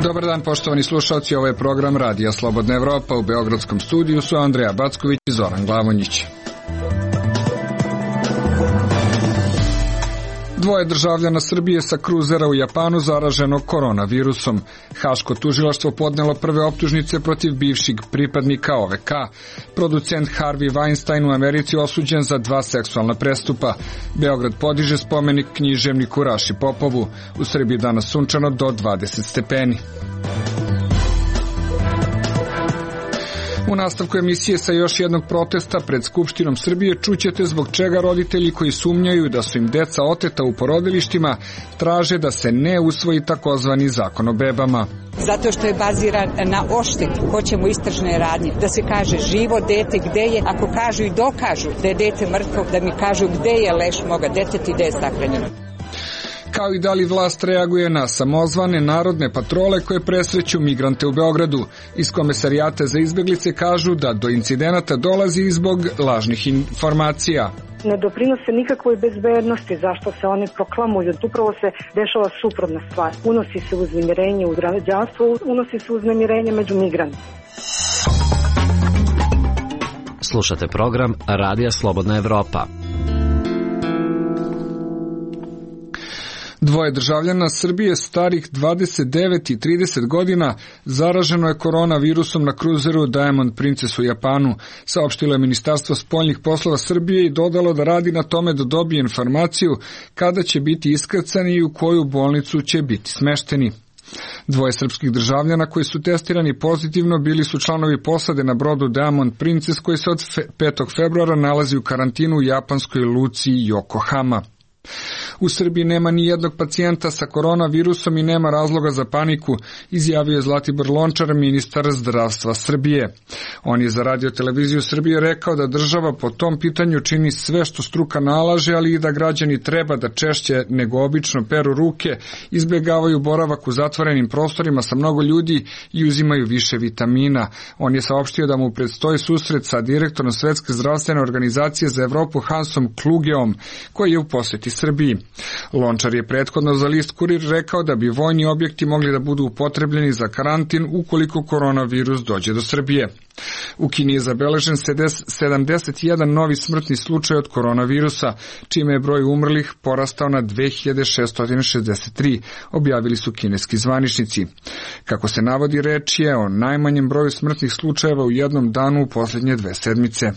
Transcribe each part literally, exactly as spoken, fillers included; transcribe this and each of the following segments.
Dobar dan, poštovani slušalci, ovo je program Radija Slobodna Evropa. U beogradskom studiju su Andreja Backović i Zoran Glavonjić. Dvoje državljana Srbije sa kruzera u Japanu zaraženo koronavirusom. Haško tužilaštvo podnelo prve optužnice protiv bivših pripadnika O V K. Producent Harvey Weinstein u Americi osuđen za dva seksualna prestupa. Beograd podiže spomenik književniku Raši Popovu. U Srbiji danas sunčano do dvadeset stepeni. U nastavku emisije sa još jednog protesta pred Skupštinom Srbije čućete zbog čega roditelji koji sumnjaju da su im deca oteta u porodilištima traže da se ne usvoji takozvani zakon o bebama. Zato što je baziran na odštetu, hoćemo istražne radnje, da se kaže živo dete gde je, ako kažu i dokažu da je dete mrtvo, da mi kažu gde je leš moga deteta i gde je sahranjeno. Kao i da li vlast reaguje na samozvane narodne patrole koje presreću migrante u Beogradu. Iz Komesarijata za izbeglice kažu da do incidenata dolazi zbog lažnih informacija. Ne doprinose nikakvoj bezbednosti, zašto se oni proklamuju. Upravo se dešava suprotna stvar. Unosi se uznemirenje u građanstvo, unosi se uznemirenje među migrantima. Slušate program Radija Slobodna Evropa. Dvoje državljana Srbije starih dvadeset devet i trideset godina zaraženo je koronavirusom na kruzeru Diamond Princess u Japanu, saopštilo je Ministarstvo spoljnih poslova Srbije i dodalo da radi na tome da dobije informaciju kada će biti iskrcani i u koju bolnicu će biti smešteni. Dvoje srpskih državljana koji su testirani pozitivno bili su članovi posade na brodu Diamond Princess koji se od petog februara nalazi u karantinu u japanskoj luci Yokohama. U Srbiji nema ni jednog pacijenta sa koronavirusom i nema razloga za paniku, izjavio je Zlatibor Lončar, ministar zdravstva Srbije. On je za Radio televiziju Srbije rekao da država po tom pitanju čini sve što struka nalaže, ali i da građani treba da češće nego obično peru ruke, izbjegavaju boravak u zatvorenim prostorima sa mnogo ljudi i uzimaju više vitamina. On je saopštio da mu predstoji susret sa direktorom Svetske zdravstvene organizacije za Evropu Hansom Klugeom, koji je u poseti Srbiji. Lončar je prethodno za list Kurir rekao da bi vojni objekti mogli da budu upotrebljeni za karantin ukoliko koronavirus dođe do Srbije. U Kini je zabeležen sedamdeset jedan novi smrtni slučaj od koronavirusa, čime je broj umrlih porastao na dve hiljade šesto šezdeset tri, objavili su kineski zvaničnici. Kako se navodi, reč je o najmanjem broju smrtnih slučajeva u jednom danu u posljednje dve sedmice.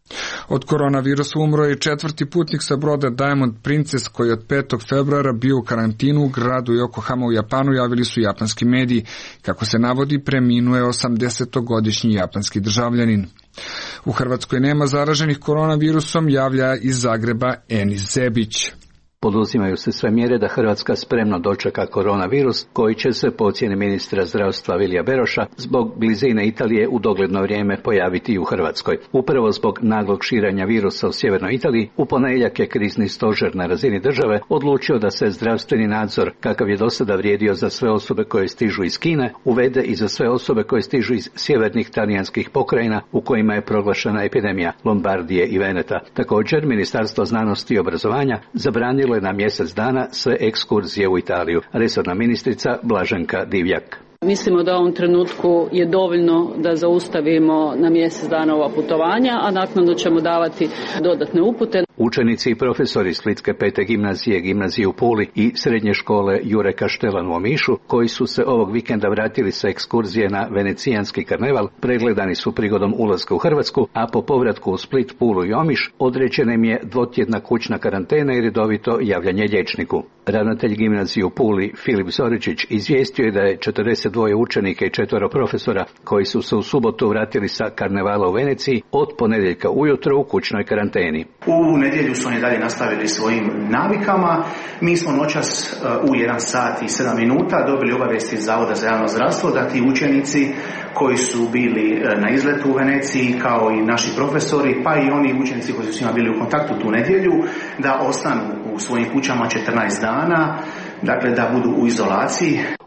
Od koronavirusa umro je četvrti putnik sa broda Diamond Princess koji od petog februara bio u karantinu u gradu Yokohama u Japanu, javili su japanski mediji. Kako se navodi, preminuo je osamdesetogodišnji japanski državljanin. U Hrvatskoj nema zaraženih koronavirusom, javlja iz Zagreba Enis Zebić. Poduzimaju se sve mjere da Hrvatska spremno dočeka koronavirus koji će se po ocjeni ministra zdravstva Vilija Beroša zbog blizine Italije u dogledno vrijeme pojaviti i u Hrvatskoj. Upravo zbog naglog širenja virusa u sjevernoj Italiji, u ponedjeljak je krizni stožer na razini države odlučio da se zdravstveni nadzor, kakav je do sada vrijedio za sve osobe koje stižu iz Kine, uvede i za sve osobe koje stižu iz sjevernih talijanskih pokrajina u kojima je proglašena epidemija Lombardije i Veneta. Također, Ministarstvo znanosti i obrazovanja zabranilo je na mjesec dana sve ekskurzije u Italiju. Resorna ministrica Blaženka Divjak. Mislimo da u ovom trenutku je dovoljno da zaustavimo na mjesec dana ova putovanja, a naknadno ćemo davati dodatne upute. Učenici i profesori Splitske pete gimnazije, gimnazije u Puli i srednje škole Jure Kaštelan u Omišu, koji su se ovog vikenda vratili sa ekskurzije na venecijanski karneval, pregledani su prigodom ulaska u Hrvatsku, a po povratku u Split, Pulu i Omiš određena im je dvotjedna kućna karantena i redovito javljanje liječniku. Ravnatelj gimnazije u Puli Filip Zoričić izvijestio je da je četrdeset dva učenika i četvero profesora koji su se u subotu vratili sa karnevala u Veneciji od ponedjeljka ujutro u kućnoj karanteni. U nedjelju su oni dalje nastavili svojim navikama. Mi smo noćas u jedan sat i sedam minuta dobili obavijesti iz Zavoda za javno zdravstvo da ti učenici koji su bili na izletu u Veneciji, kao i naši profesori, pa i oni učenici koji su s njima bili u kontaktu tu nedjelju, da ostanu u svojim kućama četrnaest dana, dakle da budu u izolaciji.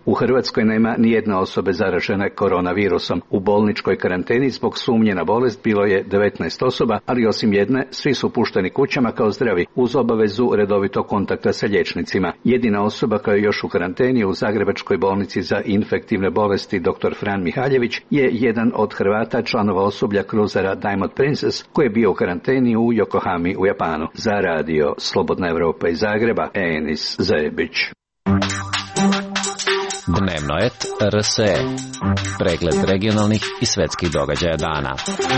U Hrvatskoj nema ni jedne osobe zaražene koronavirusom. U bolničkoj karanteni zbog sumnje na bolest bilo je devetnaest osoba, ali osim jedne, svi su pušteni kućama kao zdravi, uz obavezu redovitog kontakta sa liječnicima. Jedina osoba koja je još u karanteni u Zagrebačkoj bolnici za infektivne bolesti dr. Fran Mihaljević je jedan od Hrvata, članova osoblja kruzera Diamond Princess, koji je bio u karanteni u Yokohami u Japanu. Za radio Slobodna Evropa iz Zagreba, Enis Zebić. Dnevnoet R S E. Pregled regionalnih i svetskih događaja dana.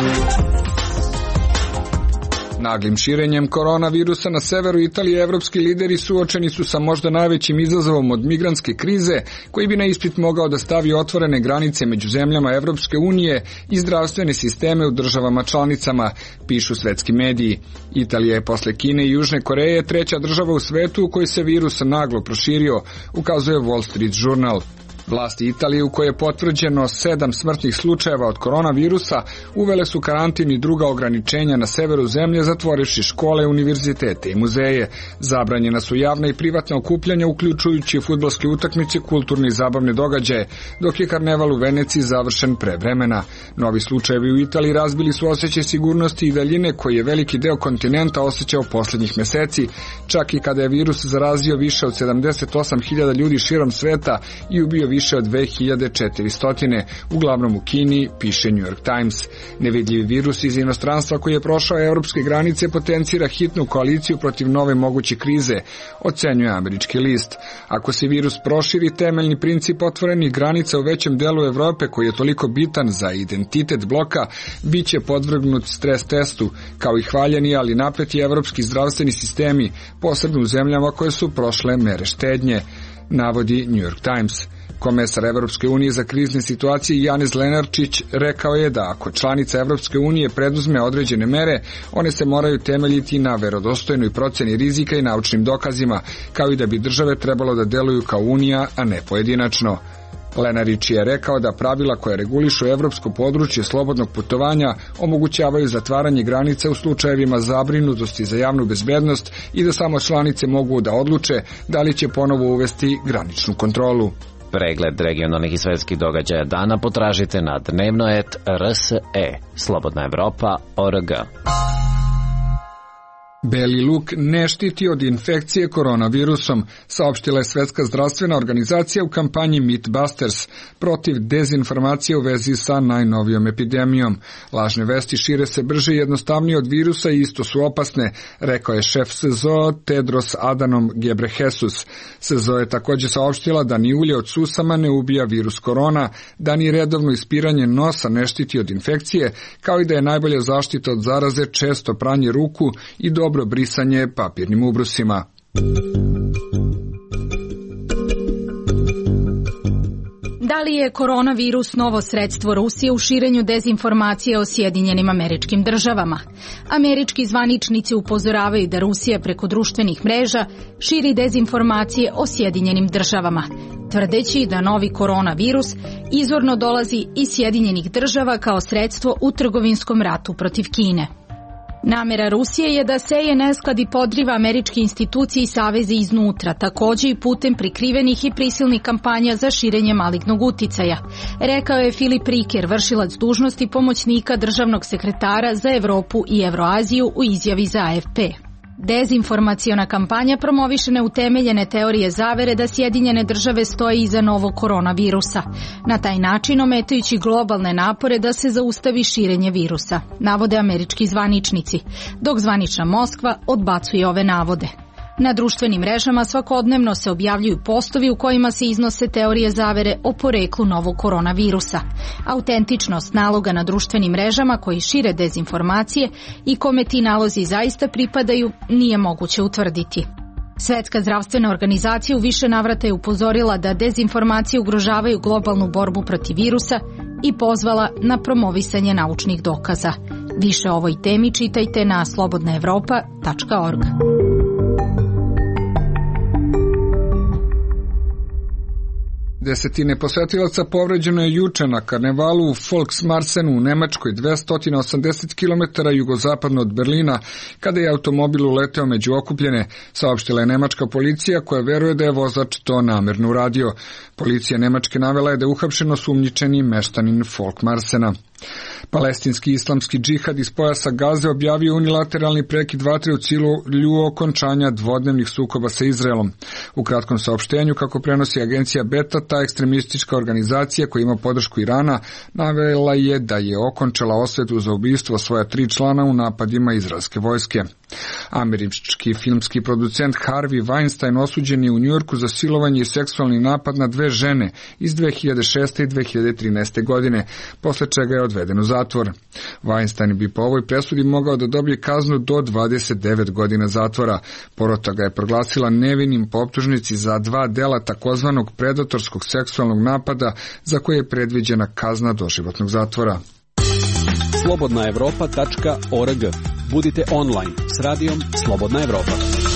Naglim širenjem koronavirusa na severu Italije evropski lideri suočeni su sa možda najvećim izazovom od migrantske krize, koji bi na ispit mogao da stavi otvorene granice među zemljama Evropske unije i zdravstvene sisteme u državama članicama, pišu svetski mediji. Italija je posle Kine i Južne Koreje treća država u svetu u kojoj se virus naglo proširio, ukazuje Wall Street Journal. Vlasti Italije, u kojoj je potvrđeno sedam smrtnih slučajeva od koronavirusa, uvele su karantin i druga ograničenja na severu zemlje, zatvorivši škole, univerzitete i muzeje. Zabranjena su javna i privatna okupljanja, uključujući fudbalske utakmice, kulturne i zabavne događaje, dok je karneval u Veneciji završen pre vremena. Novi slučajevi u Italiji razbili su osjećaj sigurnosti i daljine koji je veliki deo kontinenta osjećao poslednjih meseci, čak i kada je virus zarazio više od sedamdeset osam hiljada ljudi širom sveta i ubio više više od dve hiljade četiristo, uglavnom u Kini, piše New York Times. Nevidljivi virus iz inostranstva koji je prošao evropske granice potencira hitnu koaliciju protiv nove moguće krize, ocenjuje američki list. Ako se virus proširi, temeljni princip otvorenih granica u većem delu Evrope, koji je toliko bitan za identitet bloka, bit će podvrgnut stres testu, kao i hvaljeni, ali napeti evropski zdravstveni sistemi, posebno u zemljama koje su prošle mere štednje, navodi New York Times. Komesar Evropske unije za krizne situacije Janez Lenarčić rekao je da ako članica Evropske unije preduzme određene mere, one se moraju temeljiti na verodostojnoj proceni rizika i naučnim dokazima, kao i da bi države trebalo da deluju kao unija, a ne pojedinačno. Lenarić je rekao da pravila koje regulišu evropsko područje slobodnog putovanja omogućavaju zatvaranje granica u slučajevima zabrinutosti za javnu bezbednost i da samo članice mogu da odluče da li će ponovo uvesti graničnu kontrolu. Pregled regionalnih i svetskih događaja dana potražite na dnevnoet R S E. Slobodna Evropa O R G. Beli luk ne štiti od infekcije koronavirusom, saopštila je Svetska zdravstvena organizacija u kampanji Mythbusters protiv dezinformacije u vezi sa najnovijom epidemijom. Lažne vesti šire se brže i jednostavnije od virusa i isto su opasne, rekao je šef S Z O Tedros Adhanom Ghebreyesus. S Z O je također saopštila da ni ulje od susama ne ubija virus korona, da ni redovno ispiranje nosa ne štiti od infekcije, kao i da je najbolja zaštita od zaraze često pranje ruku i dobro brisanje papirnim ubrusima. Da li je koronavirus novo sredstvo Rusije u širenju dezinformacije o Sjedinjenim Američkim Državama? Američki zvaničnici upozoravaju da Rusija preko društvenih mreža širi dezinformacije o Sjedinjenim Državama, tvrdeći da novi koronavirus izvorno dolazi iz Sjedinjenih Država kao sredstvo u trgovinskom ratu protiv Kine. Namera Rusije je da seje nesklad i podriva američke institucije i saveze iznutra, također i putem prikrivenih i prisilnih kampanja za širenje malignog uticaja, rekao je Filip Riker, vršilac dužnosti pomoćnika državnog sekretara za Evropu i Evroaziju u izjavi za A F P. Dezinformaciona kampanja promoviše neutemeljene teorije zavere da Sjedinjene Države stoje iza novog koronavirusa, na taj način ometajući globalne napore da se zaustavi širenje virusa, navode američki zvaničnici, dok zvanična Moskva odbacuje ove navode. Na društvenim mrežama svakodnevno se objavljuju postovi u kojima se iznose teorije zavere o poreklu novog koronavirusa. Autentičnost naloga na društvenim mrežama koji šire dezinformacije i kome ti nalozi zaista pripadaju nije moguće utvrditi. Svetska zdravstvena organizacija u više navrata je upozorila da dezinformacije ugrožavaju globalnu borbu protiv virusa i pozvala na promovisanje naučnih dokaza. Više o ovoj temi čitajte na slobodna evropa tačka org. Desetine posetilaca povređeno je juče na karnevalu u Volksmarsenu u Nemačkoj, dvesta osamdeset kilometara jugozapadno od Berlina, kada je automobil uleteo među okupljene, saopštila je nemačka policija koja veruje da je vozač to namerno uradio. Policija Nemačke navela je da je uhapšen osumnjičeni meštanin Volksmarsena. Palestinski islamski džihad iz pojasa Gaze objavio unilateralni prekid vatre u cilju okončanja dvodnevnih sukoba sa Izraelom. U kratkom saopštenju, kako prenosi agencija Beta, ta ekstremistička organizacija koja ima podršku Irana navela je da je okončala osvetu za ubistvo svoja tri člana u napadima izraelske vojske. Američki filmski producent Harvey Weinstein osuđen je u Njujorku za silovanje i seksualni napad na dve žene iz dve hiljade šeste i dve hiljade trinaeste godine, posle čega je odveden u zatvor. Weinstein bi po ovoj presudi mogao da dobije kaznu do dvadeset devet godina zatvora. Porota ga je proglasila nevinim po optužnici za dva dela takozvanog predatorskog seksualnog napada za koje je predviđena kazna doživotnog zatvora. slobodna evropa tačka org. Budite online s radijom Slobodna Evropa.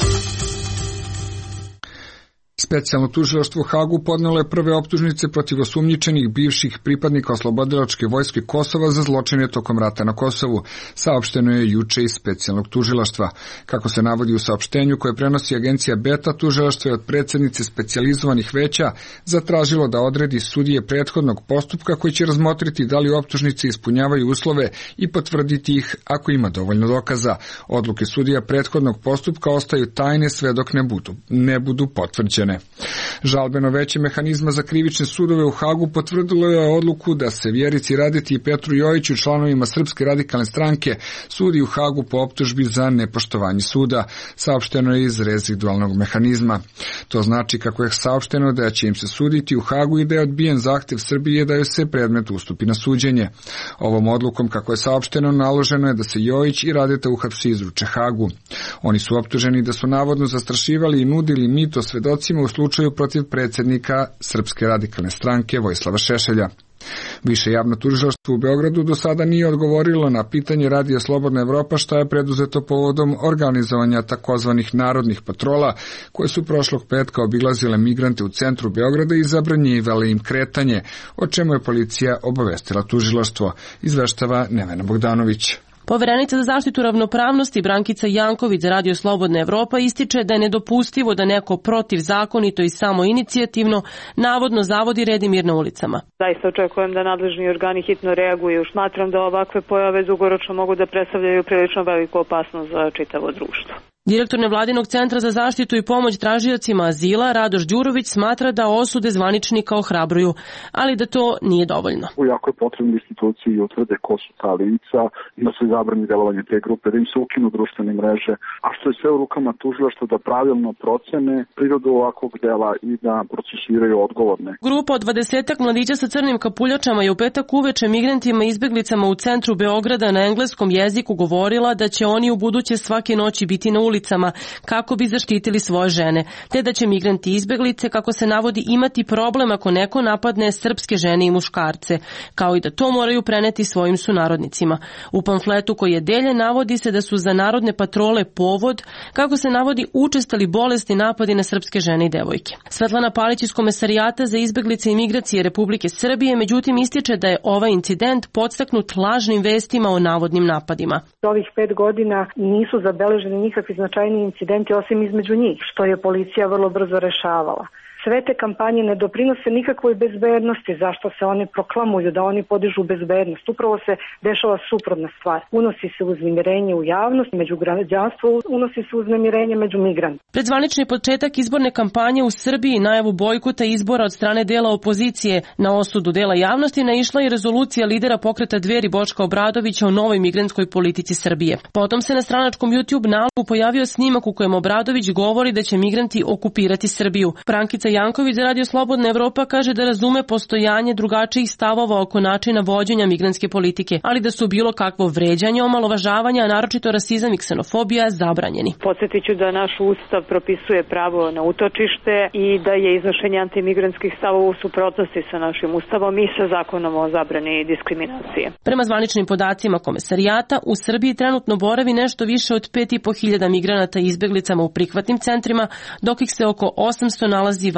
Specijalno tužilaštvo u Hagu podnelo je prve optužnice protiv osumnjičenih bivših pripadnika oslobodilačke vojske Kosova za zločine tokom rata na Kosovu, saopšteno je juče iz specijalnog tužilaštva. Kako se navodi u saopštenju koje prenosi agencija Beta, tužilaštvo je od predsjednice specijalizovanih veća zatražilo da odredi sudije prethodnog postupka koji će razmotriti da li optužnice ispunjavaju uslove i potvrditi ih ako ima dovoljno dokaza. Odluke sudija prethodnog postupka ostaju tajne sve dok ne budu, ne budu potvrđene. Žalbeno veće mehanizma za krivične sudove u Hagu potvrdilo je odluku da se Vjerici Radeti i Petru Jojiću, članovima Srpske radikalne stranke, sudi u Hagu po optužbi za nepoštovanje suda, saopšteno je iz rezidualnog mehanizma. To znači, kako je saopšteno, da će im se suditi u Hagu i da je odbijen zahtev Srbije da joj se predmet ustupi na suđenje. Ovom odlukom, kako je saopšteno, naloženo je da se Jojić i Radeta uhapse i izruče Hagu. Oni su optuženi da su navodno zastrašivali i nudili mito svedocima u slučaju protiv predsjednika Srpske radikalne stranke Vojislava Šešelja. Više javno tužilaštvo u Beogradu do sada nije odgovorilo na pitanje Radija Slobodna Evropa šta je preduzeto povodom organizovanja takozvanih narodnih patrola koje su prošlog petka obilazile migrante u centru Beograda i zabranjivale im kretanje, o čemu je policija obavestila tužilaštvo, izveštava Nevena Bogdanović. Poverenica za zaštitu ravnopravnosti Brankica Janković za Radio Slobodna Evropa ističe da je nedopustivo da neko protivzakonito i samoinicijativno navodno zavodi red i mir na ulicama. Zaista očekujem da nadležni organi hitno reaguju. Smatram da ovakve pojave dugoročno mogu da predstavljaju prilično veliku opasnost za čitavo društvo. Direktor nevladinog centra za zaštitu i pomoć tražiocima azila Radoš Đurović smatra da osude zvaničnika ohrabruju, ali da to nije dovoljno. Jako je potrebno instituciji utvrde ko su ta lica, da se zabrani delovanje te grupe, da im se ukinu društvene mreže, a što je sve u rukama tužilaštva da pravilno procene prirodu ovakvog dela i da procesuiraju odgovorne. Grupa od dvadesetak mladića sa crnim kapuljačama je u petak uveče migrantima i izbeglicama u centru Beograda na engleskom jeziku govorila da će oni u buduće svake noći biti na ulici ulicama kako bi zaštitili svoje žene, te da će migranti i izbeglice, kako se navodi, imati problem ako neko napadne srpske žene i muškarce, kao i da to moraju preneti svojim sunarodnicima. U pamfletu koji je deljen navodi se da su za narodne patrole povod, kako se navodi, učestali bolesti napadi na srpske žene i devojke. Svetlana Palić iz Komesarijata za izbeglice i migracije Republike Srbije međutim ističe da je ovaj incident podstaknut lažnim vestima o navodnim napadima. Ovih pet godina nisu zabeleženi nikakvi značajni incidenti osim između njih, što je policija vrlo brzo rešavala. Sve te kampanje ne doprinose nikakvoj bezbednosti, zašto se oni proklamuju da oni podižu bezbednost. Upravo se dešava suprotna stvar. Unosi se uznemirenje u javnost, među građanstvo, unosi se uznemirenje među migrantima. Pred zvanični početak izborne kampanje u Srbiji, najavu bojkota izbora od strane dela opozicije, na osudu dela javnosti naišla i rezolucija lidera pokreta Dveri Boška Obradovića o novoj migrantskoj politici Srbije. Potom se na stranačkom YouTube nalogu pojavio snimak u kojem Obradović govori da će migranti okupirati Srbiju. Brankica Janković za Radio Slobodna Evropa kaže da razume postojanje drugačijih stavova oko načina vođenja migrantske politike, ali da su bilo kakvo vređanje, omalovažavanje, a naročito rasizam i ksenofobija zabranjeni. Podsjetit ću da naš ustav propisuje pravo na utočište i da je iznošenje antimigrantskih stavova u suprotnosti sa našim ustavom i sa zakonom o zabrani diskriminacije. Prema zvaničnim podacima Komesarijata, u Srbiji trenutno boravi nešto više od pet i po hiljada migranata i izbeglicama u prihvatnim centrima, dok ih se oko osamsto nalazi van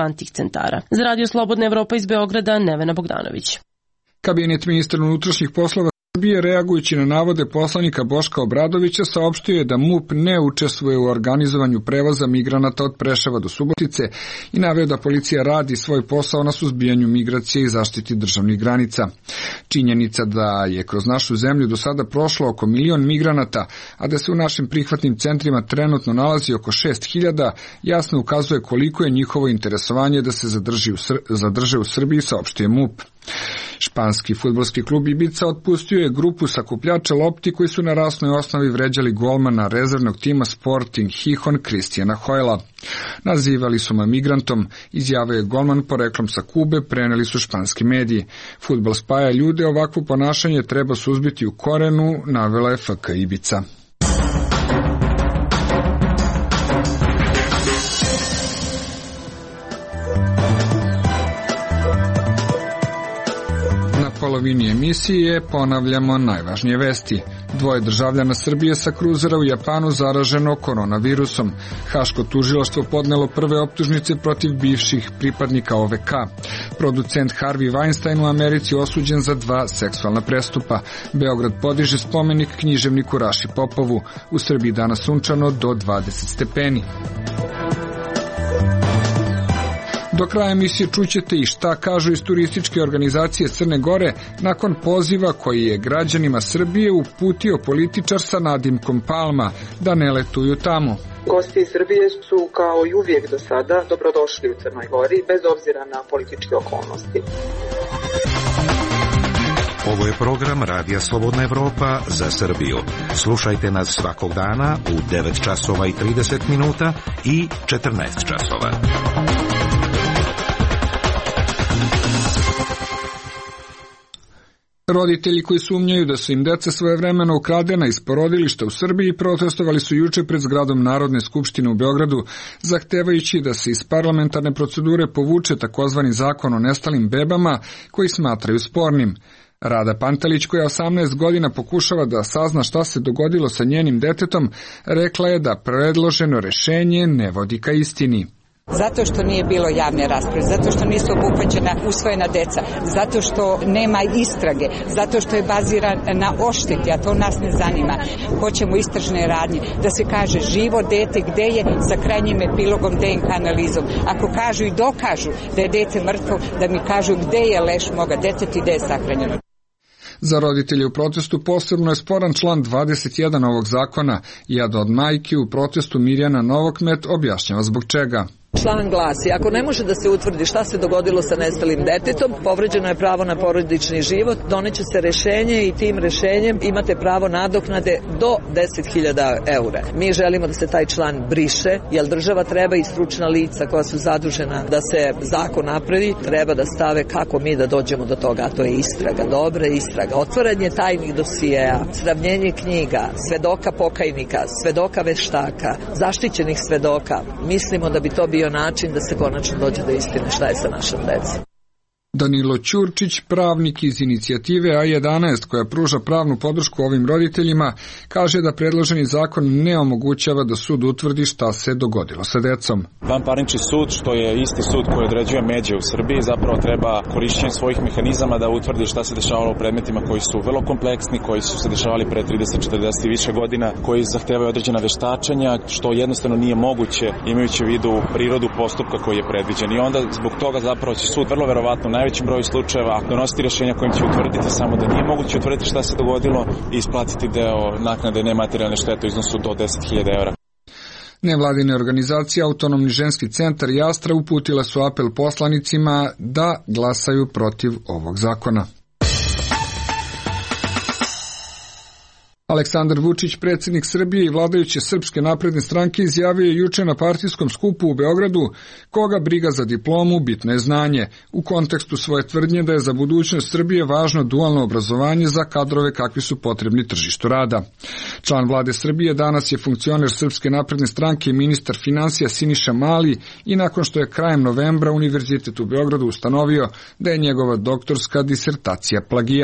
relevantnih centara. Za Radio Slobodna Evropa iz Beograda, Nevena Bogdanović. Kabinet ministra unutrašnjih poslova Srbije, reagujući na navode poslanika Boška Obradovića, saopštio je da MUP ne učestvuje u organizovanju prevoza migranata od Preševa do Subotice i naveo da policija radi svoj posao na suzbijanju migracije i zaštiti državnih granica. Činjenica da je kroz našu zemlju do sada prošlo oko milion migranata, a da se u našim prihvatnim centrima trenutno nalazi oko šest hiljada, jasno ukazuje koliko je njihovo interesovanje da se zadrži u Sr- zadrže u Srbiji, saopštio MUP. Španski fudbalski klub Ibiza otpustio je grupu sakupljača lopti koji su na rasnoj osnovi vređali golmana rezervnog tima Sporting Gijón Kristijana Hojla. Nazivali su me migrantom, izjavio je golman poreklom sa Kube, preneli su španski mediji. Fudbal spaja ljude, ovakvo ponašanje treba suzbiti u korenu, navela je F K Ibiza. Polovini emisije ponavljamo najvažnije vesti. Dvoje državljana Srbije sa kruzera u Japanu zaraženo koronavirusom. Haško tužilaštvo podnelo prve optužnice protiv bivših pripadnika O V K. Producent Harvey Weinstein u Americi osuđen za dva seksualna prestupa. Beograd podiže spomenik književniku Raši Popovu. U Srbiji danas sunčano do dvadeset stepeni. Do kraja emisije čućete i šta kažu iz turističke organizacije Crne Gore nakon poziva koji je građanima Srbije uputio političar sa nadimkom Palma da ne letuju tamo. Gosti iz Srbije su kao i uvijek do sada dobrodošli u Crnoj Gori bez obzira na političke okolnosti. Ovo je program Radija Slobodna Evropa za Srbiju. Slušajte nas svakog dana u devet časova i trideset minuta i četrnaest časova. Roditelji koji sumnjaju da su im deca svojevremeno ukradena iz porodilišta u Srbiji protestovali su juče pred zgradom Narodne skupštine u Beogradu, zahtevajući da se iz parlamentarne procedure povuče takozvani zakon o nestalim bebama koji smatraju spornim. Rada Pantelić, koja osamnaest godina pokušava da sazna šta se dogodilo sa njenim detetom, rekla je da predloženo rešenje ne vodi ka istini. Zato što nije bilo javne rasprave, zato što nisu obuhvaćena usvojena deca, zato što nema istrage, zato što je baziran na ošteti, a to nas ne zanima. Hoćemo istražne radnje, da se kaže živo dete gde je sa krajnjim epilogom D N K analizom. Ako kažu i dokažu da je dete mrtvo, da mi kažu gde je leš moga deteta i gde je sahranjeno. Za roditelje u protestu posebno je sporan član dvadeset jedan ovog zakona. Jedna od majki u protestu, Mirjana Novokmet, objašnjava zbog čega. Član glasi, ako ne može da se utvrdi šta se dogodilo sa nestalim detetom, povređeno je pravo na porodični život, doneće se rešenje i tim rešenjem imate pravo nadoknade do deset hiljada eura. Mi želimo da se taj član briše, jer država treba i stručna lica koja su zadužena da se zakon napravi, treba da stave kako mi da dođemo do toga, a to je istraga, dobra istraga, otvaranje tajnih dosijeja, sravnjenje knjiga, svedoka pokajnika, svedoka veštaka, zaštićenih svedoka. Mislimo da bi to bio način da se konačno dođe do istine šta je sa našom decom. Danilo Ćurčić, pravnik iz inicijative A jedanaest koja pruža pravnu podršku ovim roditeljima, kaže da predloženi zakon ne omogućava da sud utvrdi šta se dogodilo sa decom. Vanparnični sud, što je isti sud koji određuje međe u Srbiji, zapravo treba korišćenjem svojih mehanizama da utvrdi šta se dešavalo u predmetima koji su vrlo kompleksni, koji su se dešavali pre trideset četrdeset i više godina, koji zahtevaju određena veštačenja, što jednostavno nije moguće imajući u vidu prirodu postupka koji je predviđen. I onda zbog toga zapravo će sud vrlo verovatno najvećem broju slučajeva donositi rješenja kojim će utvrditi samo da nije moguće utvrditi šta se dogodilo i isplatiti deo naknade nematerijalne štete u iznosu do deset hiljada eura. Nevladine organizacije Autonomni ženski centar i Astra uputile su apel poslanicima da glasaju protiv ovog zakona. Aleksandar Vučić, predsjednik Srbije i vladajuće Srpske napredne stranke, izjavio je juče na partijskom skupu u Beogradu: koga briga za diplomu, bitno je znanje, u kontekstu svoje tvrdnje da je za budućnost Srbije važno dualno obrazovanje za kadrove kakvi su potrebni tržištu rada. Član vlade Srbije danas je funkcioner Srpske napredne stranke i ministar finansija Siniša Mali i nakon što je krajem novembra Univerzitet u Beogradu ustanovio da je njegova doktorska disertacija plagijat.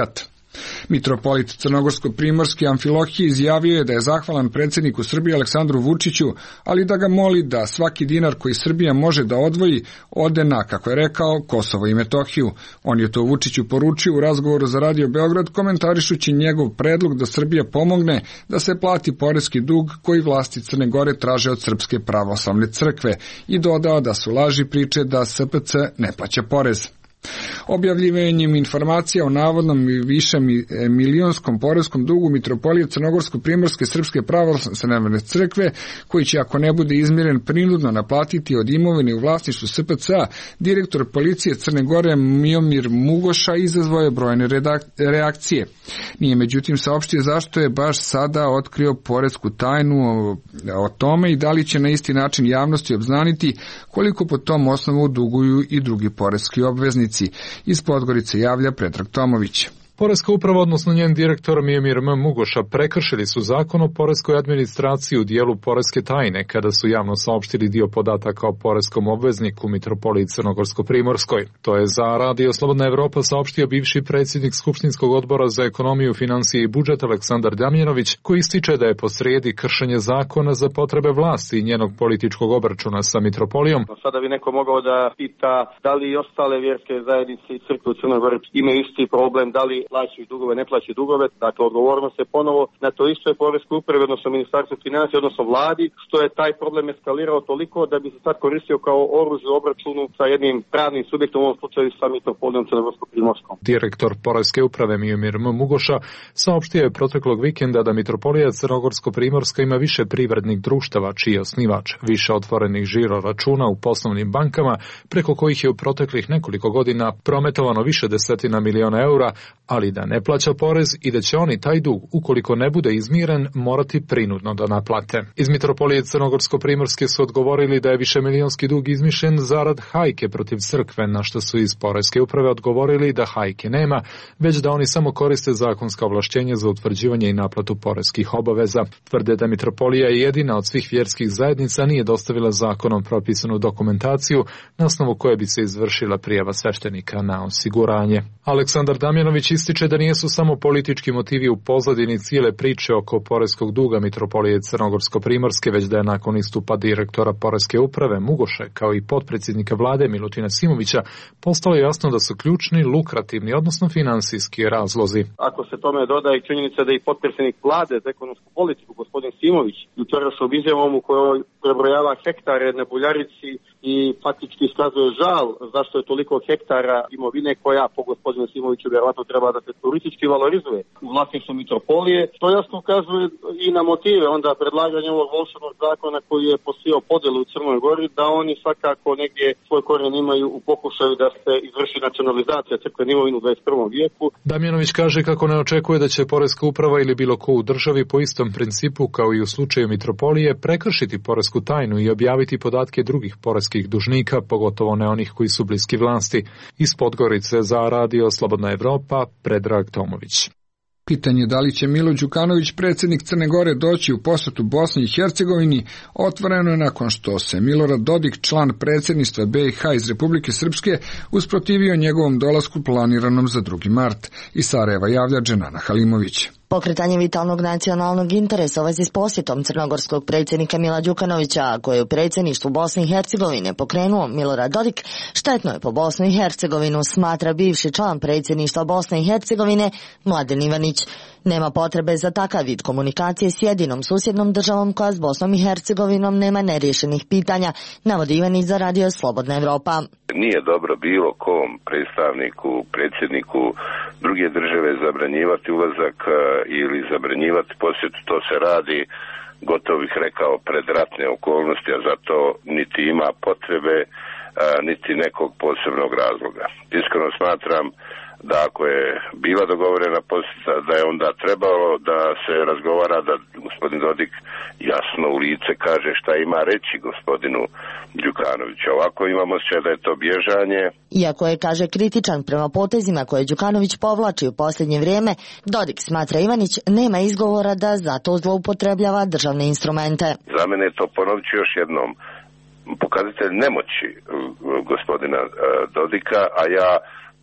Mitropolit Crnogorsko-Primorski Amfilohije izjavio je da je zahvalan predsjedniku Srbije Aleksandru Vučiću, ali da ga moli da svaki dinar koji Srbija može da odvoji ode na, kako je rekao, Kosovo i Metohiju. On je to Vučiću poručio u razgovoru za Radio Beograd, komentarišući njegov predlog da Srbija pomogne da se plati poreski dug koji vlasti Crne Gore traže od Srpske pravoslavne crkve i dodao da su laži priče da S P C ne plaća porez. Objavljivanjem informacija o navodnom i više milionskom poreskom dugu Mitropolije Crnogorsko-Primorske Srpske pravoslavne crkve, koji će, ako ne bude izmiren, prinudno naplatiti od imovine u vlasništvu S P C-a, direktor policije Crne Gore Miomir Mugoša izazvao je brojne reakcije. Nije međutim saopštio zašto je baš sada otkrio poresku tajnu o, o tome i da li će na isti način javnosti obznaniti koliko po tom osnovu duguju i drugi poreski obveznici. Iz Podgorice javlja Predrag Tomović. Poreska uprava, odnosno njen direktor Miomir M. Mugoša, prekršili su zakon o poreskoj administraciji u dijelu poreske tajne, kada su javno saopštili dio podataka o poreskom obvezniku Mitropoliji Crnogorsko-Primorskoj. To je za Radio Slobodna Evropa saopštio bivši predsjednik Skupštinskog odbora za ekonomiju, financije i budžet Aleksandar Damjanović, koji ističe da je posrijedi kršenje zakona za potrebe vlasti i njenog političkog obračuna sa Mitropolijom. Sada bi neko mogao da pita da li i ostale vjerske zajednice i crkve u Crnoj Gori imaju isti problem, da li plaćaju dugove, ne plaćaju dugove, dakle odgovornost je ponovo na to isto je poreskoj upravi, odnosno Ministarstvu financija, odnosno vladi, što je taj problem eskalirao toliko da bi se sad koristio kao oružje u obračunu sa jednim pravnim subjektom, u ovom slučaju sa Mitropolijom Crnogorsko-Primorskom. Direktor poreske uprave Miomir M. Mugoša saopštio je proteklog vikenda da Mitropolija Crnogorsko-Primorska ima više privrednih društava, čiji je osnivač, više otvorenih žiro računa u poslovnim bankama, preko kojih je u proteklih nekoliko godina prometovano više desetina miliona eura, ali da ne plaća porez i da će oni taj dug, ukoliko ne bude izmiren, morati prinudno da naplate. Iz Mitropolije Crnogorsko-Primorske su odgovorili da je višemilijonski dug izmišljen zarad hajke protiv crkve, na što su iz poreske uprave odgovorili da hajke nema, već da oni samo koriste zakonska ovlašćenja za utvrđivanje i naplatu poreskih obaveza. Tvrde da Mitropolija je jedina od svih vjerskih zajednica nije dostavila zakonom propisanu dokumentaciju na osnovu koje bi se izvršila prijava sveštenika na osiguranje. Aleksandar Damjanović ističe da nijesu samo politički motivi u pozadini cijele priče oko poreskog duga Mitropolije Crnogorsko-Primorske, već da je nakon istupa direktora poreske uprave Mugoše, kao i potpredsjednika vlade Milutina Simovića, postalo jasno da su ključni, lukrativni, odnosno finansijski razlozi. Ako se tome doda i činjenica da i potpredsjednik vlade za ekonomsku politiku, gospodin Simović, jučerašnjom izjavom u kojoj prebrojava hektare na Buljarici i faktički iskazuje žal zašto je toliko hektara imovine koja po gospodinu Simoviću vjerovatno treba da se turistički valorizuje u vlasništvu Mitropolije, to jasno ukazuje i na motive onda predlaganja ovog volšebnog zakona koji je posijao podjelu u Crnoj Gori, da oni svakako negdje svoj korijen imaju u pokušaju da se izvrši nacionalizacija crkvene imovine u dvadeset prvom vijeku. Damjanović kaže kako ne očekuje da će poreska uprava ili bilo ko u državi po istom principu kao i u slučaju Mitropolije prekršiti poresku tajnu i objaviti podatke drugih poreskih dužnika, pogotovo ne onih koji su bliski vlasti. Iz Podgorice za Radio Slobodna Evropa, Predrag Tomović. Pitanje da li će Milo Đukanović, predsjednik Crne Gore, doći u posjetu Bosni i Hercegovini, otvoreno je nakon što se Milorad Dodik, član predsjedništva B i H iz Republike Srpske, usprotivio njegovom dolasku planiranom za drugi mart. Iz Sarajeva javlja Dženana Halimović. Pokretanje vitalnog nacionalnog interesa u vezi s posjetom crnogorskog predsjednika Mila Đukanovića, koje je u predsjedništvu Bosne i Hercegovine pokrenuo Milorad Dodik, štetno je po Bosnu i Hercegovinu, smatra bivši član predsjedništva Bosne i Hercegovine Mladen Ivanić. Nema potrebe za takav vid komunikacije s jedinom susjednom državom koja s Bosnom i Hercegovinom nema neriješenih pitanja, navodi Ivanić za Radio Slobodna Evropa. Nije dobro bilo kom predstavniku, predsjedniku druge države zabranjivati ulazak ili zabranjivati posjet, to se radi, gotovo bih rekao, pred ratne okolnosti, a zato niti ima potrebe, niti nekog posebnog razloga. Iskreno smatram da ako je bila dogovorena posjeta, da je onda trebalo da se razgovara, da gospodin Dodik jasno u lice kaže šta ima reći gospodinu Đukanoviću. Ovako imamo sve da je to bježanje. Iako je, kaže, kritičan prema potezima koje Đukanović povlači u posljednje vrijeme, Dodik, smatra Ivanić, nema izgovora da zato zloupotrebljava državne instrumente. Za mene je to, ponovit ću još jednom, pokazatelj nemoći gospodina Dodika, a ja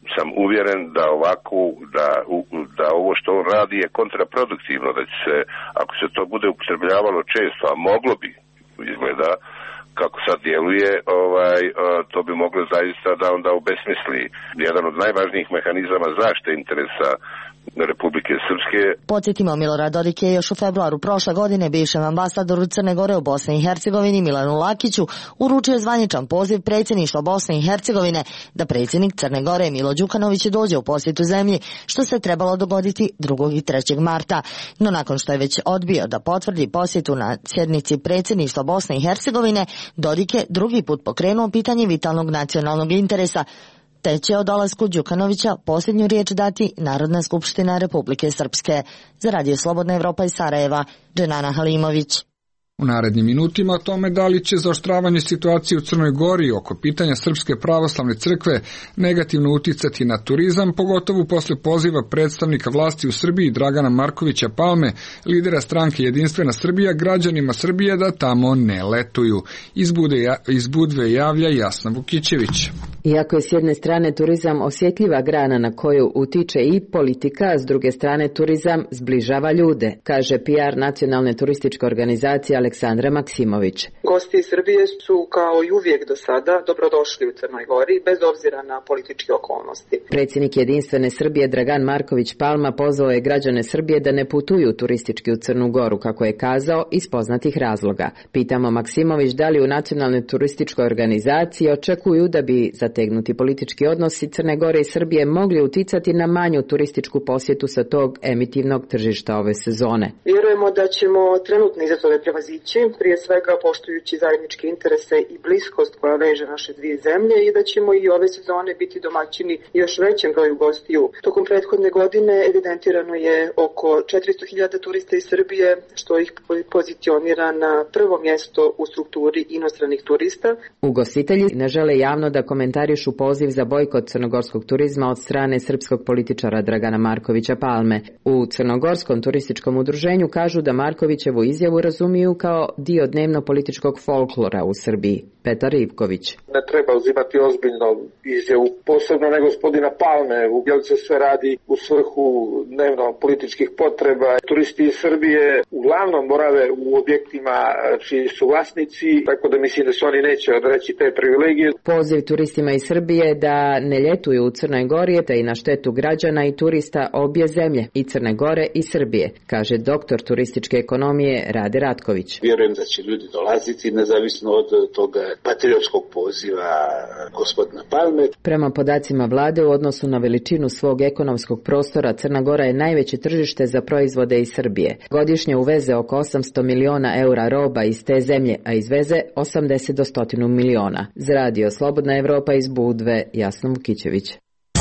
sam uvjeren da ovako, da, da ovo što on radi je kontraproduktivno, da će se, ako se to bude upotrebljavalo često, a moglo bi, izgleda, kako sad djeluje, ovaj, to bi moglo zaista da onda obesmisli jedan od najvažnijih mehanizama zaštite interesa Republike Srpske. Podsjetimo, Milorad Dodik je još u februaru prošle godine bivšem ambasadoru Crne Gore u Bosni i Hercegovini Milanu Lakiću uručio zvaničan poziv predsjedništva Bosne i Hercegovine da predsjednik Crne Gore Milo Đukanović dođe u posjetu zemlji, što se trebalo dogoditi drugog i trećeg marta. No nakon što je već odbio da potvrdi posjetu na sjednici predsjedništva Bosne i Hercegovine, Dodik je drugi put pokrenuo pitanje vitalnog nacionalnog interesa, te će o dolasku Đukanovića posljednju riječ dati Narodna skupština Republike Srpske. Za Radio Slobodna Evropa iz Sarajeva, Dženana Halimović. U narednim minutima o tome da li će zaoštravanje situacije u Crnoj Gori oko pitanja Srpske pravoslavne crkve negativno uticati na turizam, pogotovo posle poziva predstavnika vlasti u Srbiji Dragana Markovića Palme, lidera stranke Jedinstvena Srbija, građanima Srbije da tamo ne letuju. Iz, Bude, iz Budve javlja Jasna Vukićević. Iako je s jedne strane turizam osjetljiva grana na koju utiče i politika, s druge strane turizam zbližava ljude, kaže P R Nacionalne turističke organizacije Aleksandra Maksimović. Gosti iz Srbije su kao i uvijek do sada dobrodošli u Crnoj Gori, bez obzira na političke okolnosti. Predsjednik Jedinstvene Srbije Dragan Marković Palma pozvao je građane Srbije da ne putuju turistički u Crnu Goru, kako je kazao, iz poznatih razloga. Pitamo Maksimović da li u Nacionalnoj turističkoj organizaciji očekuju da bi zategnuti politički odnosi Crne Gore i Srbije mogli uticati na manju turističku posjetu sa tog emitivnog tržišta ove sezone. Vjerujemo da ćemo trenutne izazove prevazići, prije svega poštujući zajedničke interese i bliskost koja veže naše dvije zemlje, i da ćemo i ove sezone biti domaćini još većem broju gostiju. Tokom prethodne godine evidentirano je oko četiristo hiljada turista iz Srbije, što ih pozicionira na prvo mjesto u strukturi inostranih turista. Ugostitelji ne žele javno da komentarišu poziv za bojkot crnogorskog turizma od strane srpskog političara Dragana Markovića Palme. U Crnogorskom turističkom udruženju kažu da Markovićevu izjavu razumiju kao dio dnevno-političkog folklora u Srbiji. Petar Ivković. Ne treba uzimati ozbiljno izjavu, posebno ne gospodina Palme, jer se sve radi u svrhu dnevno-političkih potreba. Turisti iz Srbije uglavnom borave u objektima čiji su vlasnici, tako da mislim da se oni neće odreći te privilegije. Poziv turistima iz Srbije da ne ljetuju u Crnoj Gori te i na štetu građana i turista obje zemlje, i Crne Gore i Srbije, kaže doktor turističke ekonomije Rade Ratković. Vjerujem da će ljudi dolaziti nezavisno od toga patriotskog poziva gospodina Palme. Prema podacima vlade, u odnosu na veličinu svog ekonomskog prostora, Crna Gora je najveće tržište za proizvode iz Srbije. Godišnje uveze oko osamsto miliona eura roba iz te zemlje, a izveze osamdeset do sto miliona. Za Radio Slobodna Evropa iz Budve, Jasna Vukićević.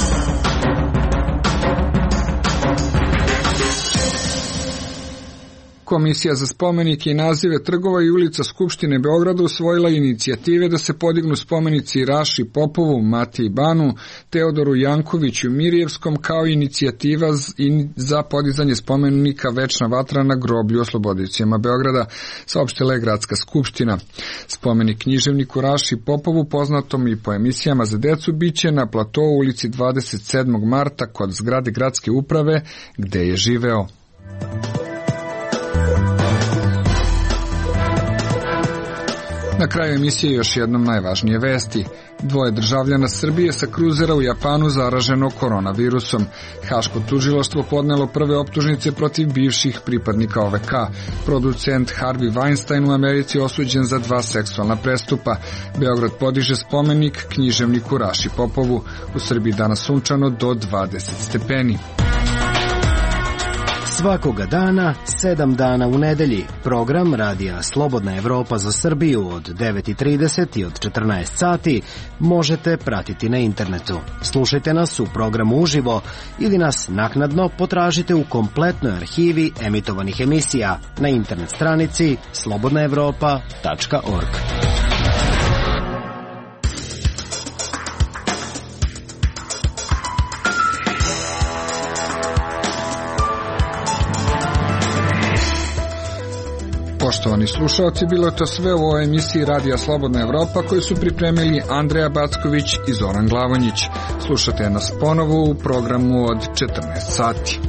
Komisija za spomenike i nazive trgova i ulica Skupštine Beograda usvojila inicijative da se podignu spomenici Raši Popovu, Matiji Banu, Teodoru Jankoviću Mirjevskom, kao i inicijativa za podizanje spomenika Večna vatra na groblju oslobodiocijama Beograda, saopštila je Gradska skupština. Spomenik književniku Raši Popovu, poznatom i po emisijama za decu, biće na platou ulici dvadeset sedmog marta kod zgrade gradske uprave gde je živeo. Na kraju emisije još jednom najvažnije vesti. Dvoje državljana Srbije sa kruzera u Japanu zaraženo koronavirusom. Haško tužilaštvo podnelo prve optužnice protiv bivših pripadnika O V K. Producent Harvey Weinstein u Americi osuđen za dva seksualna prestupa. Beograd podiže spomenik književniku Raši Popovu. U Srbiji danas sunčano do dvadeset stepeni. Svakoga dana, sedam dana u nedelji, program Radija Slobodna Evropa za Srbiju od devet i trideset i od četrnaest sati možete pratiti na internetu. Slušajte nas u programu uživo ili nas naknadno potražite u kompletnoj arhivi emitovanih emisija na internet stranici slobodna evropa tačka org. Poštovani slušalci, bilo je to sve u ovoj emisiji Radija Slobodna Evropa koju su pripremili Andreja Backović i Zoran Glavonjić. Slušate nas ponovo u programu od četrnaest sati.